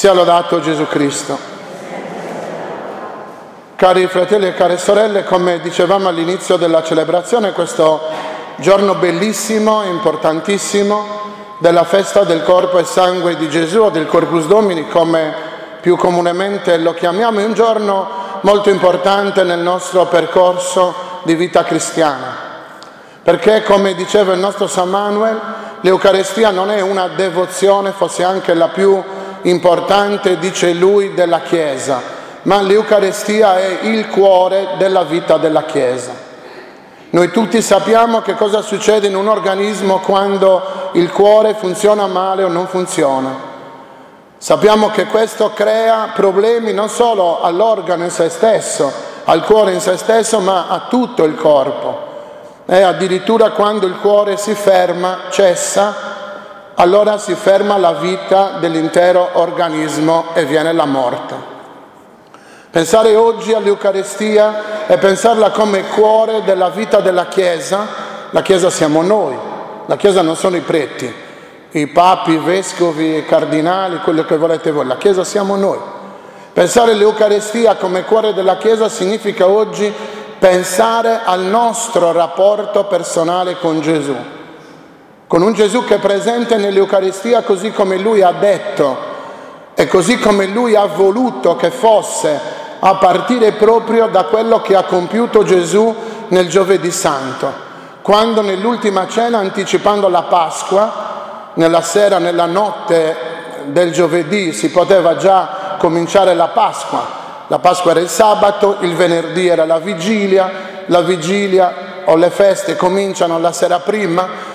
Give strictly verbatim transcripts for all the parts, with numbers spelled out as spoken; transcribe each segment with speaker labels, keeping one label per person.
Speaker 1: Sia lodato Gesù Cristo. Cari fratelli e care sorelle, come dicevamo all'inizio della celebrazione, questo giorno bellissimo e importantissimo della festa del corpo e sangue di Gesù, o del Corpus Domini, come più comunemente lo chiamiamo, è un giorno molto importante nel nostro percorso di vita cristiana. Perché, come diceva il nostro San Manuel, l'Eucarestia non è una devozione, fosse anche la più importante, dice lui, della Chiesa, ma l'Eucarestia è il cuore della vita della Chiesa. Noi tutti sappiamo che cosa succede in un organismo quando il cuore funziona male o non funziona. Sappiamo che questo crea problemi non solo all'organo in se stesso, al cuore in se stesso, ma a tutto il corpo. E addirittura quando il cuore si ferma, cessa, allora si ferma la vita dell'intero organismo e viene la morte. Pensare oggi all'Eucarestia e pensarla come cuore della vita della Chiesa, la Chiesa siamo noi, la Chiesa non sono i preti, i papi, i vescovi, i cardinali, quello che volete voi, la Chiesa siamo noi. Pensare all'Eucarestia come cuore della Chiesa significa oggi pensare al nostro rapporto personale con Gesù, con un Gesù che è presente nell'Eucaristia così come Lui ha detto e così come Lui ha voluto che fosse, a partire proprio da quello che ha compiuto Gesù nel Giovedì Santo, quando nell'ultima cena, anticipando la Pasqua, nella sera, nella notte del giovedì si poteva già cominciare la Pasqua. La Pasqua era il sabato, il venerdì era la vigilia, la vigilia o le feste cominciano la sera prima,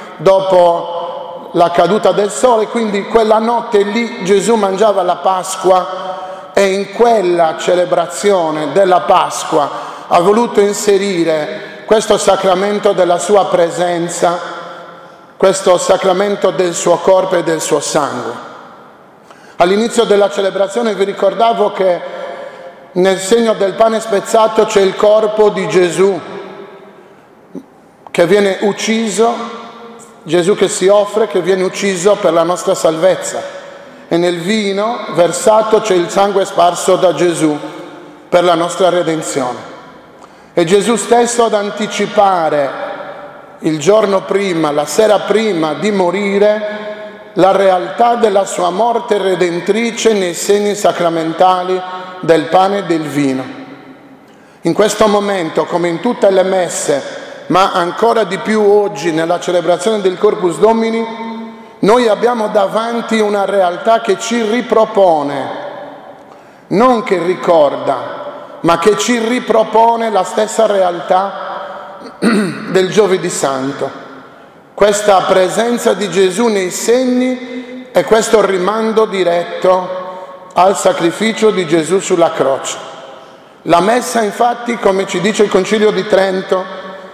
Speaker 1: dopo la caduta del sole, quindi quella notte lì Gesù mangiava la Pasqua e in quella celebrazione della Pasqua ha voluto inserire questo sacramento della sua presenza, questo sacramento del suo corpo e del suo sangue. All'inizio della celebrazione vi ricordavo che nel segno del pane spezzato c'è il corpo di Gesù che viene ucciso, Gesù che si offre, che viene ucciso per la nostra salvezza. E nel vino versato c'è il sangue sparso da Gesù per la nostra redenzione. E Gesù stesso ad anticipare il giorno prima, la sera prima di morire, la realtà della sua morte redentrice nei segni sacramentali del pane e del vino. In questo momento, come in tutte le messe, ma ancora di più oggi nella celebrazione del Corpus Domini, noi abbiamo davanti una realtà che ci ripropone, non che ricorda, ma che ci ripropone la stessa realtà del Giovedì Santo. Questa presenza di Gesù nei segni e questo rimando diretto al sacrificio di Gesù sulla croce. La messa, infatti, come ci dice il Concilio di Trento,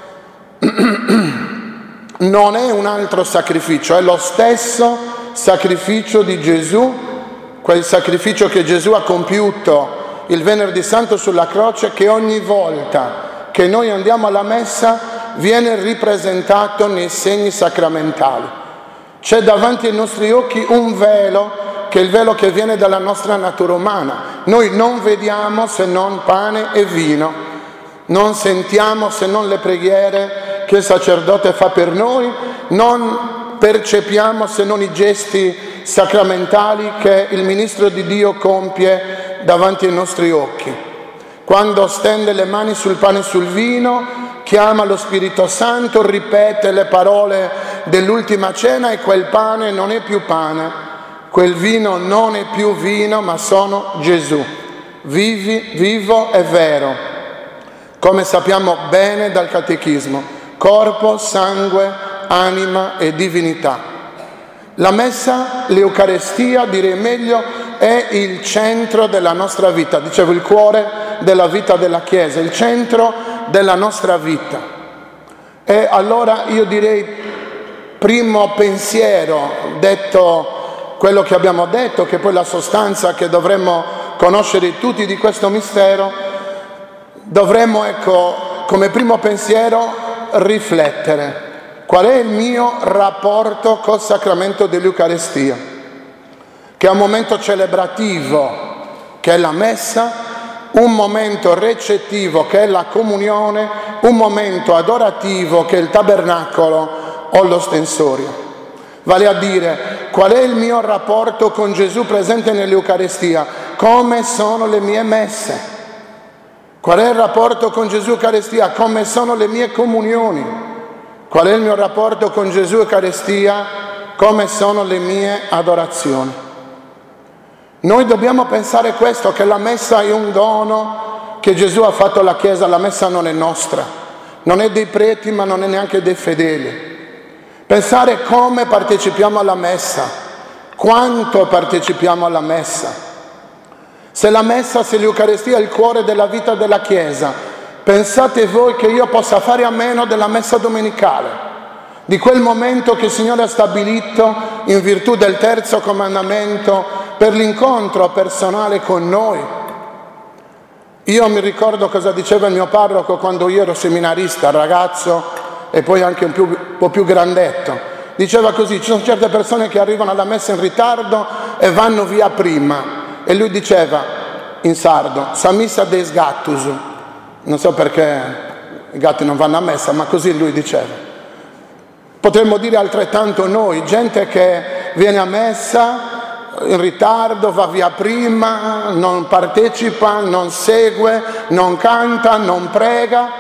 Speaker 1: non è un altro sacrificio, è lo stesso sacrificio di Gesù, quel sacrificio che Gesù ha compiuto il Venerdì Santo sulla croce, che ogni volta che noi andiamo alla messa viene ripresentato nei segni sacramentali. C'è davanti ai nostri occhi un velo, che è il velo che viene dalla nostra natura umana. Noi non vediamo se non pane e vino, non sentiamo se non le preghiere che il sacerdote fa per noi, non percepiamo se non i gesti sacramentali che il ministro di Dio compie davanti ai nostri occhi. Quando stende le mani sul pane e sul vino, chiama lo Spirito Santo, ripete le parole dell'ultima cena e quel pane non è più pane, quel vino non è più vino, ma sono Gesù, vivi, vivo e vero. Come sappiamo bene dal Catechismo, corpo, sangue, anima e divinità. La messa, l'Eucarestia, direi meglio, è il centro della nostra vita, dicevo il cuore della vita della Chiesa, il centro della nostra vita. E allora io direi, primo pensiero, detto quello che abbiamo detto, che poi la sostanza che dovremmo conoscere tutti di questo mistero, dovremmo, ecco, come primo pensiero riflettere qual è il mio rapporto col sacramento dell'Eucarestia, che che è un momento celebrativo, che è la messa, un momento recettivo, che è la comunione, un momento adorativo, che è il tabernacolo o l'ostensorio. Vale a dire, qual è il mio rapporto con Gesù presente nell'Eucaristia? Come sono le mie messe? Qual è il rapporto con Gesù Eucaristia? Come sono le mie comunioni? Qual è il mio rapporto con Gesù Eucaristia? Come sono le mie adorazioni? Noi dobbiamo pensare questo, che la messa è un dono che Gesù ha fatto alla Chiesa. La messa non è nostra, non è dei preti, ma non è neanche dei fedeli. Pensare come partecipiamo alla messa, quanto partecipiamo alla messa. Se la messa, se l'Eucaristia è il cuore della vita della Chiesa, pensate voi che io possa fare a meno della messa domenicale, di quel momento che il Signore ha stabilito in virtù del terzo comandamento per l'incontro personale con noi. Io mi ricordo cosa diceva il mio parroco quando io ero seminarista, ragazzo, e poi anche un, più, un po' più grandetto. Diceva così: ci sono certe persone che arrivano alla messa in ritardo e vanno via prima. E lui diceva in sardo: sa missa des gattus. Non so perché i gatti non vanno a messa, ma così lui diceva. Potremmo dire altrettanto noi, gente che viene a messa in ritardo, va via prima, non partecipa, non segue, non canta, non prega,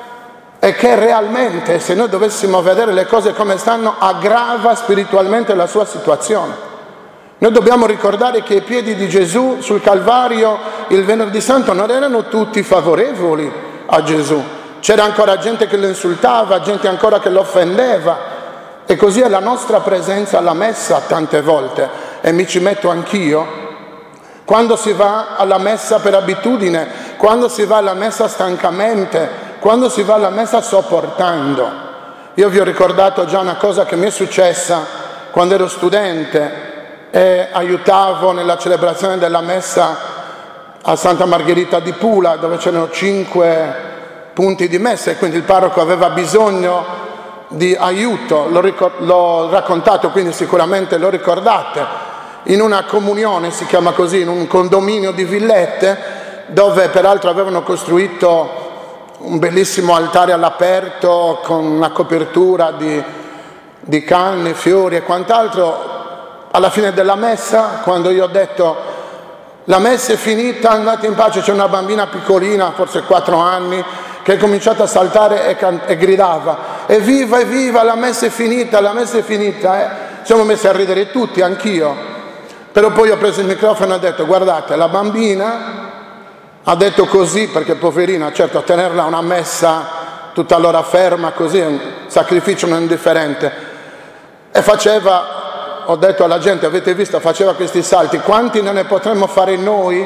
Speaker 1: e che realmente, se noi dovessimo vedere le cose come stanno, aggrava spiritualmente la sua situazione. Noi dobbiamo ricordare che i piedi di Gesù sul Calvario il venerdì santo non erano tutti favorevoli a Gesù. C'era ancora gente che lo insultava, gente ancora che lo offendeva. E così è la nostra presenza alla messa tante volte, e mi ci metto anch'io. Quando si va alla messa per abitudine, quando si va alla messa stancamente, quando si va alla messa sopportando. Io vi ho ricordato già una cosa che mi è successa quando ero studente e aiutavo nella celebrazione della messa a Santa Margherita di Pula, dove c'erano cinque punti di messa e quindi il parroco aveva bisogno di aiuto. L'ho, ricor- l'ho raccontato, quindi sicuramente lo ricordate. In una comunione, si chiama così, in un condominio di villette, dove peraltro avevano costruito un bellissimo altare all'aperto con una copertura di, di canne, fiori e quant'altro. Alla fine della messa, quando io ho detto la messa è finita, andate in pace, c'è una bambina piccolina, forse quattro anni, che è cominciata a saltare e, can- e gridava: evviva, evviva, la messa è finita, la messa è finita. Eh? Siamo messi a ridere tutti, anch'io. Però poi ho preso il microfono e ho detto: guardate, la bambina ha detto così perché poverina, certo, tenerla a una messa tutta l'ora ferma così è un sacrificio non indifferente. E faceva, ho detto alla gente, avete visto, faceva questi salti. Quanti ne potremmo fare noi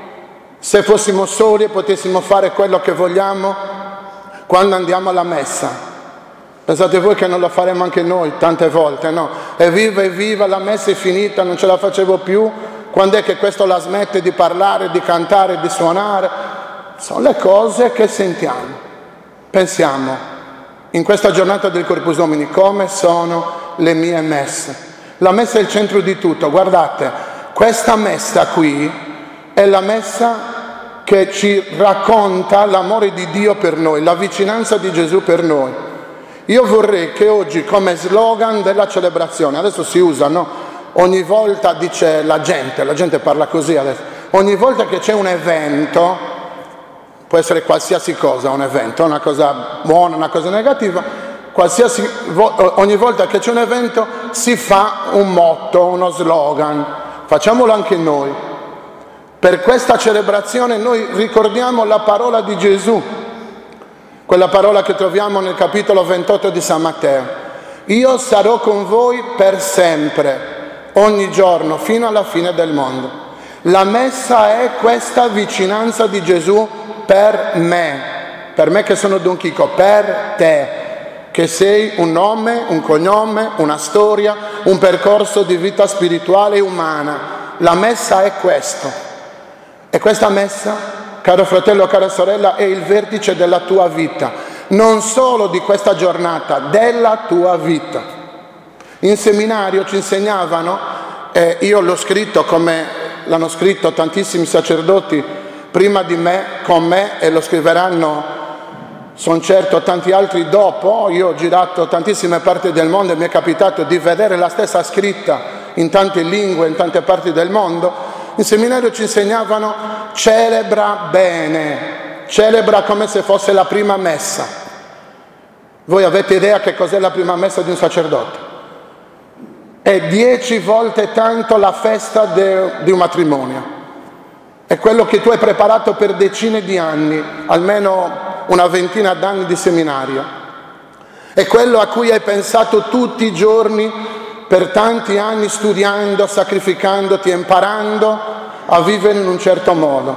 Speaker 1: se fossimo soli e potessimo fare quello che vogliamo quando andiamo alla messa? Pensate voi che non lo faremo anche noi tante volte, no? Evviva, evviva, la messa è finita, non ce la facevo più. Quando è che questo la smette di parlare, di cantare, di suonare? Sono le cose che sentiamo. Pensiamo, in questa giornata del Corpus Domini, come sono le mie messe? La messa è il centro di tutto. Guardate, questa messa qui è la messa che ci racconta l'amore di Dio per noi, la vicinanza di Gesù per noi. Io vorrei che oggi, come slogan della celebrazione, adesso si usa, no? Ogni volta, dice la gente, la gente parla così adesso, ogni volta che c'è un evento, può essere qualsiasi cosa un evento, una cosa buona, una cosa negativa, qualsiasi, ogni volta che c'è un evento si fa un motto, uno slogan. Facciamolo anche noi. Per questa celebrazione noi ricordiamo la parola di Gesù, quella parola che troviamo nel capitolo ventotto di San Matteo: io sarò con voi per sempre, ogni giorno, fino alla fine del mondo. La messa è questa vicinanza di Gesù per me, per me che sono Don Chico, per te, che sei un nome, un cognome, una storia, un percorso di vita spirituale e umana. La messa è questo. E questa messa, caro fratello, cara sorella, è il vertice della tua vita, non solo di questa giornata, della tua vita. In seminario ci insegnavano e io l'ho scritto come l'hanno scritto tantissimi sacerdoti prima di me, con me, e lo scriveranno, sono certo, tanti altri dopo. Io ho girato tantissime parti del mondo e mi è capitato di vedere la stessa scritta in tante lingue, in tante parti del mondo. In seminario ci insegnavano: celebra bene, celebra come se fosse la prima messa. Voi avete idea che cos'è la prima messa di un sacerdote? È dieci volte tanto la festa de, di un matrimonio. È quello che tu hai preparato per decine di anni, almeno una ventina d'anni di seminario. È quello a cui hai pensato tutti i giorni per tanti anni, studiando, sacrificandoti, imparando a vivere in un certo modo.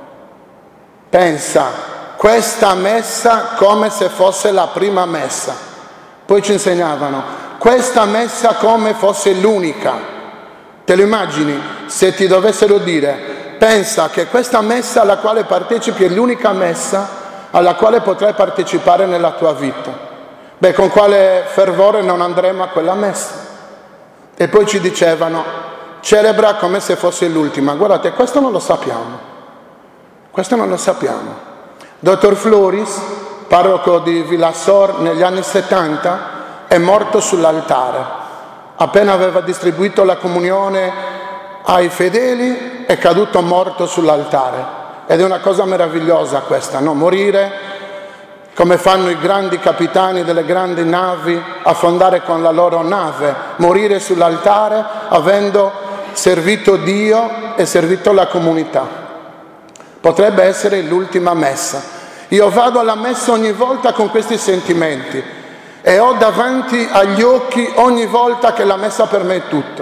Speaker 1: Pensa, questa messa come se fosse la prima messa. Poi ci insegnavano: questa messa come fosse l'unica. Te lo immagini se ti dovessero dire: pensa che questa messa alla quale partecipi è l'unica messa alla quale potrai partecipare nella tua vita? Beh, con quale fervore non andremo a quella messa? E poi ci dicevano: celebra come se fosse l'ultima. Guardate, questo non lo sappiamo. Questo non lo sappiamo. Dottor Floris, parroco di Villassor negli anni settanta, è morto sull'altare. Appena aveva distribuito la comunione ai fedeli, è caduto morto sull'altare. Ed è una cosa meravigliosa questa, no? Morire come fanno i grandi capitani delle grandi navi, affondare con la loro nave, morire sull'altare avendo servito Dio e servito la comunità. Potrebbe essere l'ultima messa. Io vado alla messa ogni volta con questi sentimenti e ho davanti agli occhi ogni volta che la messa per me è tutto.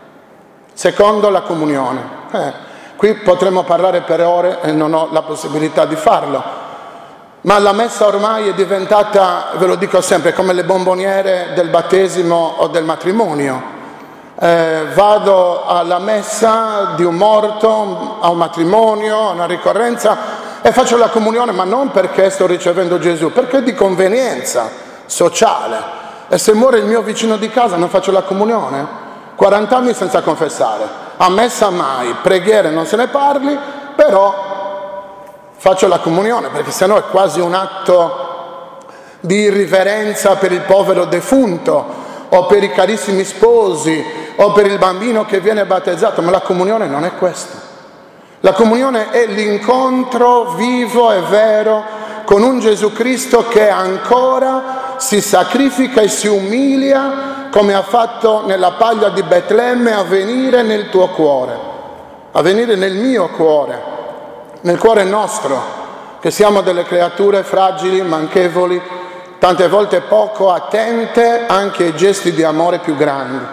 Speaker 1: Secondo la comunione. Eh, qui potremmo parlare per ore e non ho la possibilità di farlo, ma la messa ormai è diventata, ve lo dico sempre, come le bomboniere del battesimo o del matrimonio. Eh, vado alla messa di un morto, a un matrimonio, a una ricorrenza, e faccio la comunione, ma non perché sto ricevendo Gesù, perché è di convenienza sociale. E se muore il mio vicino di casa non faccio la comunione? quaranta anni senza confessare, a messa mai, preghiere non se ne parli, però faccio la comunione, perché sennò è quasi un atto di irriverenza per il povero defunto o per i carissimi sposi o per il bambino che viene battezzato. Ma la comunione non è questo. La comunione è l'incontro vivo e vero con un Gesù Cristo che ancora si sacrifica e si umilia, come ha fatto nella paglia di Betlemme, a venire nel tuo cuore, a venire nel mio cuore, nel cuore nostro, che siamo delle creature fragili, manchevoli, tante volte poco attente anche ai gesti di amore più grandi.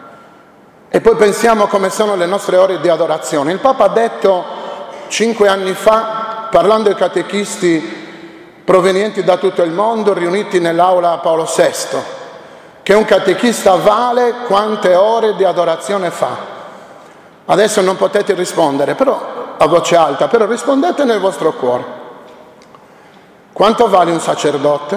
Speaker 1: E poi pensiamo come sono le nostre ore di adorazione. Il Papa ha detto cinque anni fa, parlando ai catechisti provenienti da tutto il mondo, riuniti nell'aula Paolo sesto, che un catechista vale quante ore di adorazione fa. Adesso non potete rispondere, però a voce alta, però rispondete nel vostro cuore. Quanto vale un sacerdote?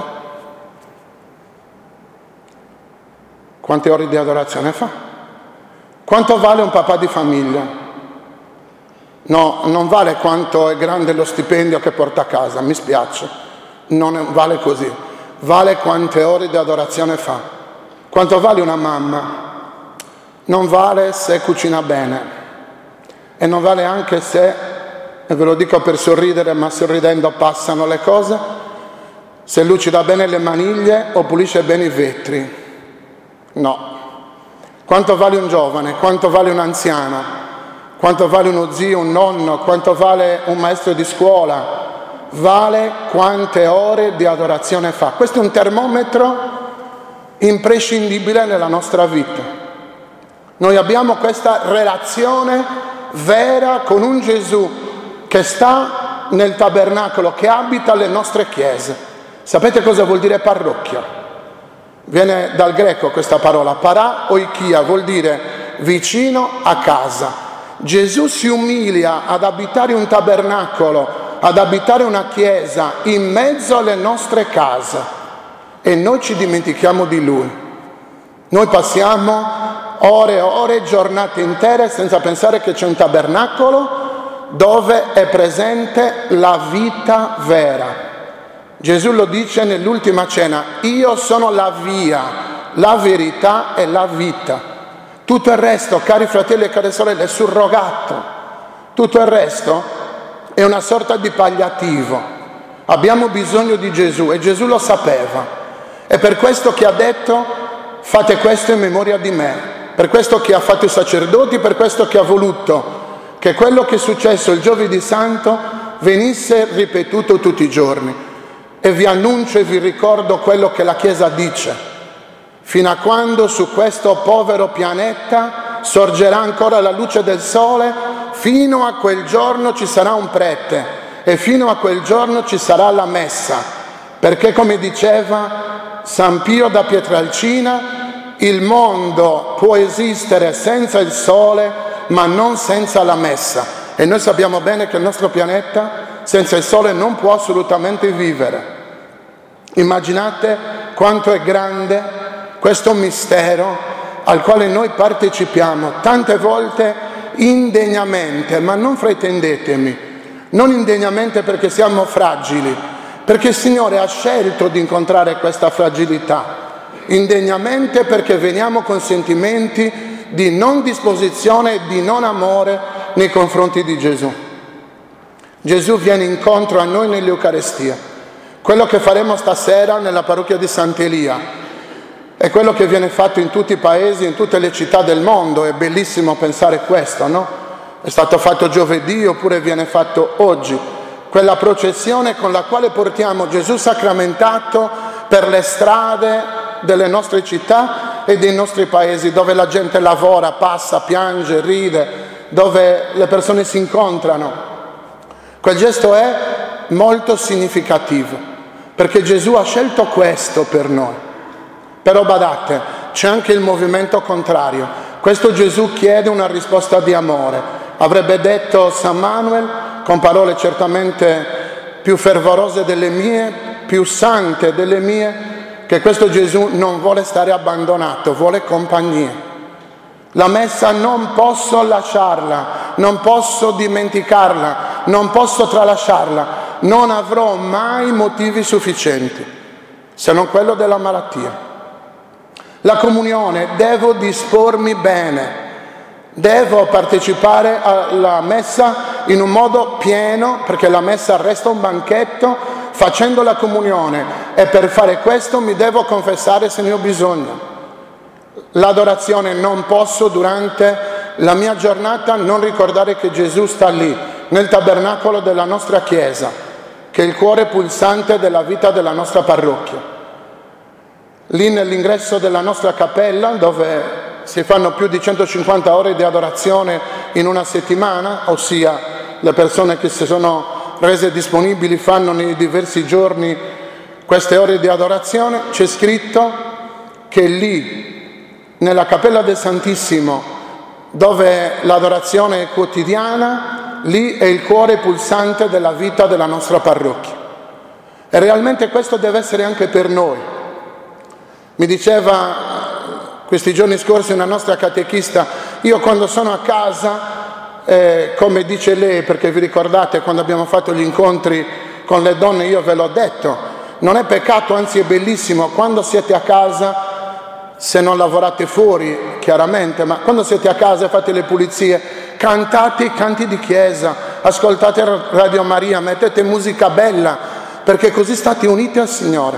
Speaker 1: Quante ore di adorazione fa? Quanto vale un papà di famiglia? No, non vale quanto è grande lo stipendio che porta a casa, mi spiace, non vale così. Vale quante ore di adorazione fa. Quanto vale una mamma? Non vale se cucina bene, e non vale anche se, e ve lo dico per sorridere, ma sorridendo passano le cose, se lucida bene le maniglie o pulisce bene i vetri. No. Quanto vale un giovane? Quanto vale un anziano? Quanto vale uno zio, un nonno? Quanto vale un maestro di scuola? Vale quante ore di adorazione fa. Questo è un termometro imprescindibile nella nostra vita. Noi abbiamo questa relazione vera con un Gesù che sta nel tabernacolo, che abita le nostre chiese. Sapete cosa vuol dire parrocchia? Viene dal greco questa parola, para oikia, vuol dire vicino a casa. Gesù si umilia ad abitare un tabernacolo, ad abitare una chiesa in mezzo alle nostre case, e noi ci dimentichiamo di Lui. Noi passiamo ore e ore, giornate intere senza pensare che c'è un tabernacolo dove è presente la vita vera. Gesù lo dice nell'ultima cena: io sono la via, la verità e la vita. Tutto il resto, cari fratelli e care sorelle, è surrogato. Tutto il resto è una sorta di palliativo. Abbiamo bisogno di Gesù e Gesù lo sapeva. È per questo che ha detto: fate questo in memoria di me. Per questo che ha fatto i sacerdoti, per questo che ha voluto che quello che è successo il giovedì santo venisse ripetuto tutti i giorni. E vi annuncio e vi ricordo quello che la Chiesa dice: fino a quando su questo povero pianeta sorgerà ancora la luce del sole, fino a quel giorno ci sarà un prete e fino a quel giorno ci sarà la messa, perché, come diceva San Pio da Pietrelcina, il mondo può esistere senza il sole ma non senza la messa, e noi sappiamo bene che il nostro pianeta senza il sole non può assolutamente vivere. Immaginate quanto è grande questo mistero al quale noi partecipiamo tante volte indegnamente, ma non fraintendetemi, non indegnamente perché siamo fragili, perché il Signore ha scelto di incontrare questa fragilità, indegnamente perché veniamo con sentimenti di non disposizione e di non amore nei confronti di Gesù. Gesù viene incontro a noi nell'Eucarestia. Quello che faremo stasera nella parrocchia di Sant'Elia è quello che viene fatto in tutti i paesi, in tutte le città del mondo. È bellissimo pensare questo, no? È stato fatto giovedì oppure viene fatto oggi. Quella processione con la quale portiamo Gesù sacramentato per le strade delle nostre città e dei nostri paesi, dove la gente lavora, passa, piange, ride, dove le persone si incontrano. Quel gesto è molto significativo, perché Gesù ha scelto questo per noi. Però badate, c'è anche il movimento contrario. Questo Gesù chiede una risposta di amore. Avrebbe detto San Manuel, con parole certamente più fervorose delle mie, più sante delle mie, che questo Gesù non vuole stare abbandonato, vuole compagnia. La messa non posso lasciarla, non posso dimenticarla, non posso tralasciarla, non avrò mai motivi sufficienti, se non quello della malattia. La comunione, devo dispormi bene, devo partecipare alla messa in un modo pieno, perché la messa resta un banchetto, facendo la comunione, e per fare questo mi devo confessare se ne ho bisogno. L'adorazione, non posso durante la mia giornata non ricordare che Gesù sta lì, nel tabernacolo della nostra Chiesa, che è il cuore pulsante della vita della nostra parrocchia. Lì nell'ingresso della nostra cappella, dove si fanno più di centocinquanta ore di adorazione in una settimana, ossia le persone che si sono rese disponibili fanno nei diversi giorni queste ore di adorazione, c'è scritto che lì, nella Cappella del Santissimo, dove l'adorazione è quotidiana, lì è il cuore pulsante della vita della nostra parrocchia. E realmente questo deve essere anche per noi. Mi diceva questi giorni scorsi una nostra catechista: io quando sono a casa, Eh, come dice lei, perché vi ricordate quando abbiamo fatto gli incontri con le donne, io ve l'ho detto, non è peccato, anzi è bellissimo quando siete a casa, se non lavorate fuori chiaramente, ma quando siete a casa e fate le pulizie, cantate i canti di chiesa, ascoltate Radio Maria, mettete musica bella, perché così state uniti al Signore.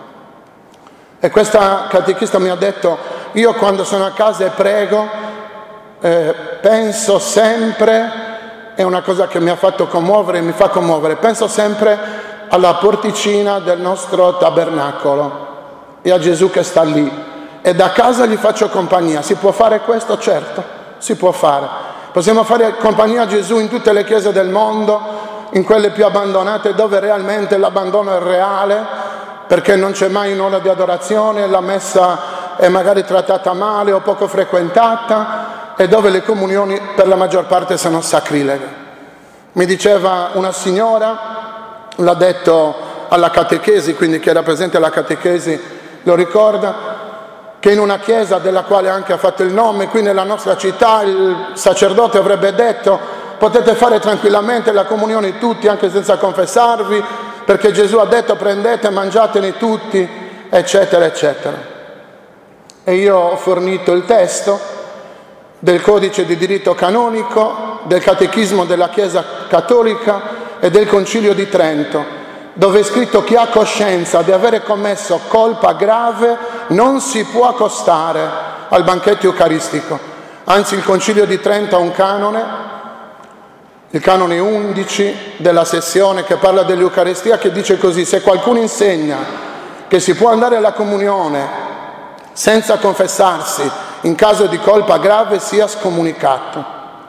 Speaker 1: E questa catechista mi ha detto: io quando sono a casa e prego, Eh, penso sempre, è una cosa che mi ha fatto commuovere e mi fa commuovere, penso sempre alla porticina del nostro tabernacolo e a Gesù che sta lì, e da casa gli faccio compagnia. Si può fare questo? Certo, si può fare. Possiamo fare compagnia a Gesù in tutte le chiese del mondo, in quelle più abbandonate dove realmente l'abbandono è reale, perché non c'è mai un'ora di adorazione, la messa è magari trattata male o poco frequentata, e dove le comunioni per la maggior parte sono sacrileghe. Mi diceva una signora, l'ha detto alla catechesi, quindi chi era presente alla catechesi lo ricorda, che in una chiesa della quale anche ha fatto il nome, qui nella nostra città, il sacerdote avrebbe detto: potete fare tranquillamente la comunione tutti anche senza confessarvi, perché Gesù ha detto prendete, mangiatene tutti, eccetera, eccetera. E io ho fornito il testo del codice di diritto canonico, del catechismo della Chiesa Cattolica e del Concilio di Trento, dove è scritto: chi ha coscienza di avere commesso colpa grave non si può accostare al banchetto eucaristico. Anzi, il Concilio di Trento ha un canone, il canone undici della sessione, che parla dell'Eucaristia, che dice così: se qualcuno insegna che si può andare alla comunione senza confessarsi in caso di colpa grave, sia scomunicato.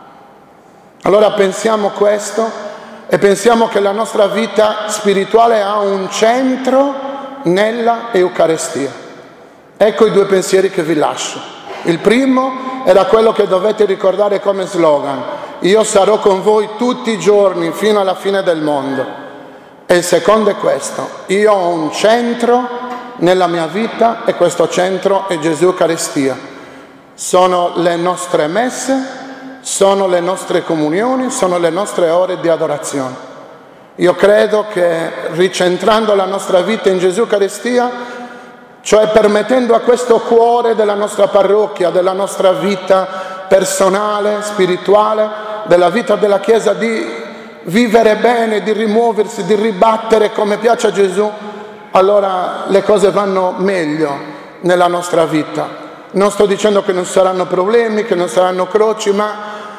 Speaker 1: Allora pensiamo questo e pensiamo che la nostra vita spirituale ha un centro nella Eucaristia. Ecco i due pensieri che vi lascio. Il primo era quello che dovete ricordare come slogan: io sarò con voi tutti i giorni fino alla fine del mondo. E il secondo è questo: io ho un centro nella mia vita e questo centro è Gesù Eucaristia. Sono le nostre messe, sono le nostre comunioni, sono le nostre ore di adorazione. Io credo che ricentrando la nostra vita in Gesù Eucaristia, cioè permettendo a questo cuore della nostra parrocchia, della nostra vita personale, spirituale, della vita della Chiesa, di vivere bene, di rimuoversi, di ribattere come piace a Gesù, allora le cose vanno meglio nella nostra vita. Non sto dicendo che non saranno problemi, che non saranno croci, ma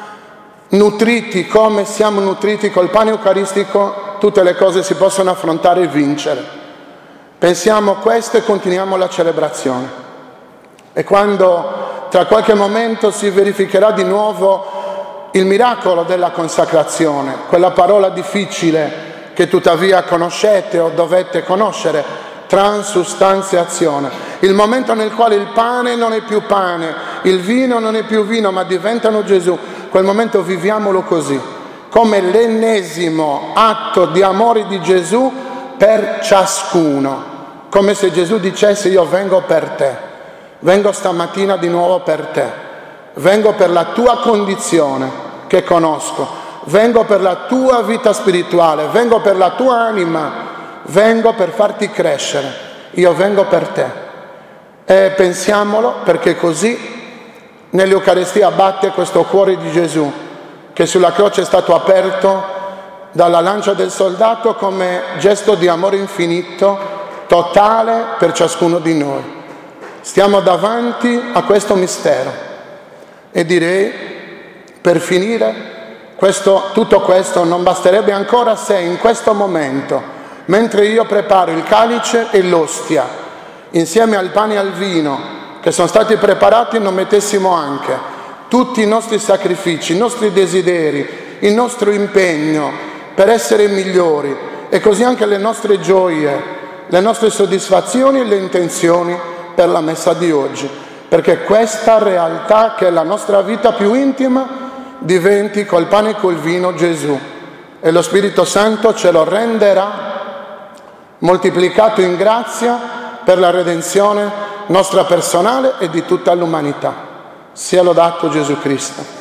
Speaker 1: nutriti come siamo nutriti col pane eucaristico, tutte le cose si possono affrontare e vincere. Pensiamo a questo e continuiamo la celebrazione. E quando tra qualche momento si verificherà di nuovo il miracolo della consacrazione, quella parola difficile che tuttavia conoscete o dovete conoscere, transustanziazione, il momento nel quale il pane non è più pane, il vino non è più vino, ma diventano Gesù, quel momento viviamolo così, come l'ennesimo atto di amore di Gesù per ciascuno, come se Gesù dicesse: io vengo per te, vengo stamattina di nuovo per te, vengo per la tua condizione che conosco, vengo per la tua vita spirituale, vengo per la tua anima, vengo per farti crescere, io vengo per te. E pensiamolo, perché così nell'Eucaristia batte questo cuore di Gesù, che sulla croce è stato aperto dalla lancia del soldato come gesto di amore infinito, totale per ciascuno di noi. Stiamo davanti a questo mistero e direi, per finire, questo, tutto questo non basterebbe ancora se in questo momento, mentre io preparo il calice e l'ostia, insieme al pane e al vino che sono stati preparati, non mettessimo anche tutti i nostri sacrifici, i nostri desideri, il nostro impegno per essere migliori, e così anche le nostre gioie, le nostre soddisfazioni e le intenzioni per la messa di oggi, perché questa realtà, che è la nostra vita più intima, diventi col pane e col vino Gesù, e lo Spirito Santo ce lo renderà moltiplicato in grazia per la redenzione nostra personale e di tutta l'umanità. Sia lodato Gesù Cristo.